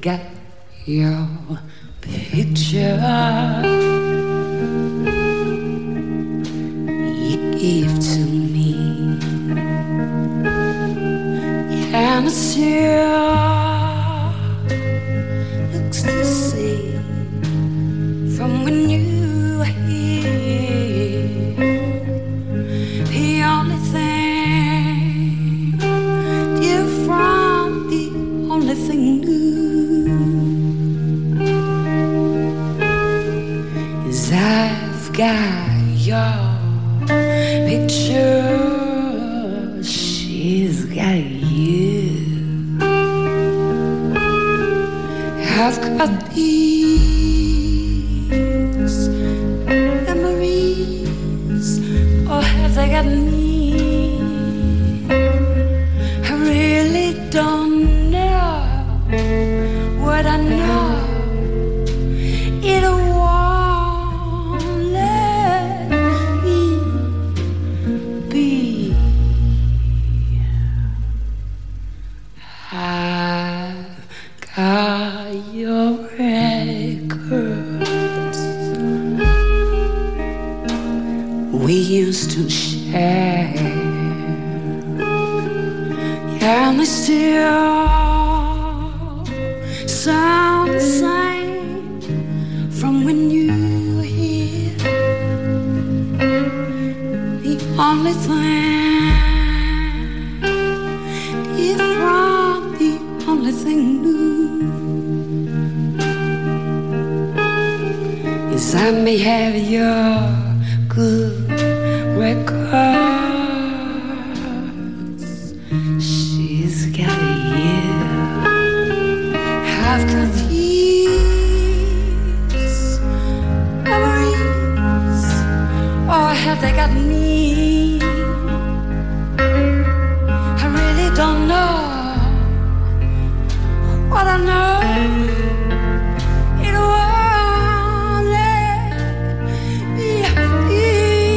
got your picture. You gave to me. Yeah, monsieur looks the same from when you were here. The only thing different, the only thing new is I've got your picture. She's got you. I've got these memories, or have they got me? I really don't know what I know. It won't let me be. I've got your records. We used to share, yeah, and they still sound the same from when you were here. The only thing different, the only thing new is I may have your good records. She's got you. I've got these memories, or have they got me? I really don't know what I know. It won't let me be.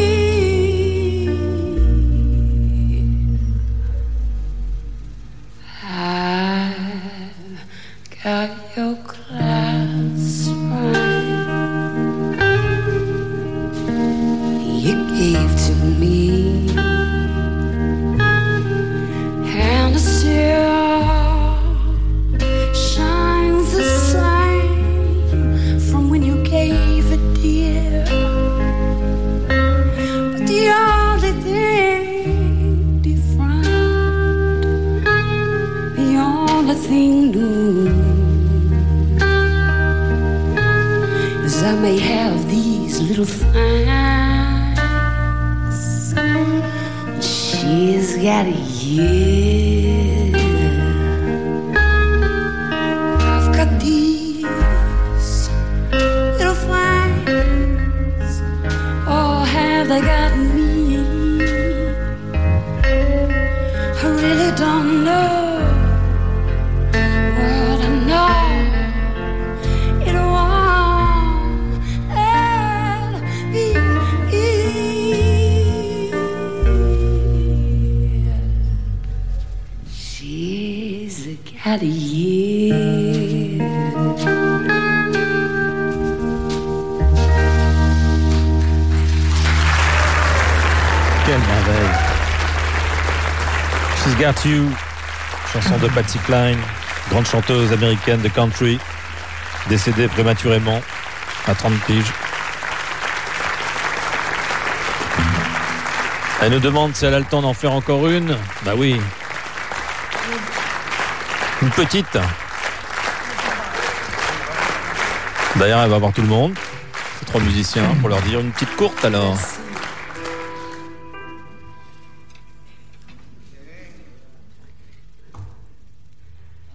I've got your class right. You gave to me, and it still shines the same from when you gave it, dear. But the only thing different, the only thing new is I may have these little things. She's got you. I've got these little things, oh, have they got me? I really don't know what I know. It won't let me be. She's got you. Quelle merveille. She's Got You, chanson de Patsy Cline, grande chanteuse américaine de country, décédée prématurément à 30 piges. Elle nous demande si elle a le temps d'en faire encore une. Bah oui. Une petite. D'ailleurs, elle va voir tout le monde. C'est 3 musiciens pour leur dire une petite courte alors. Merci.